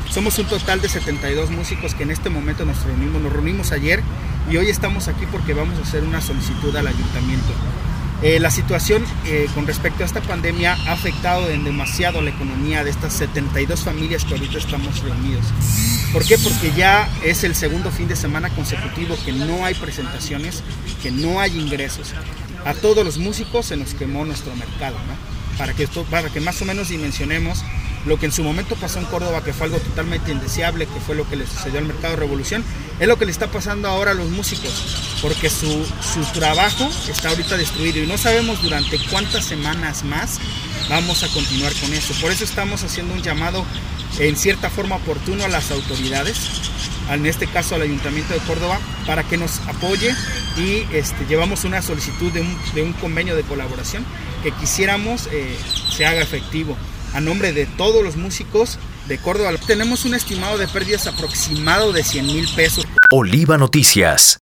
Somos un total de 72 músicos que en este momento nos reunimos ayer y hoy estamos aquí porque vamos a hacer una solicitud al ayuntamiento. La situación con respecto a esta pandemia ha afectado en demasiado la economía de estas 72 familias que ahorita estamos reunidos. ¿Por qué? Porque ya es el segundo fin de semana consecutivo que no hay presentaciones, que no hay ingresos. A todos los músicos se nos quemó nuestro mercado, ¿no? Para que más o menos dimensionemos lo que en su momento pasó en Córdoba, que fue algo totalmente indeseable, que fue lo que le sucedió al mercado Revolución, es lo que le está pasando ahora a los músicos, porque su trabajo está ahorita destruido y no sabemos durante cuántas semanas más vamos a continuar con eso. Por eso estamos haciendo un llamado en cierta forma oportuno a las autoridades, en este caso al Ayuntamiento de Córdoba, para que nos apoye y llevamos una solicitud de un convenio de colaboración que quisiéramos se haga efectivo. A nombre de todos los músicos de Córdoba, tenemos un estimado de pérdidas aproximado de 100,000 pesos. Oliva Noticias.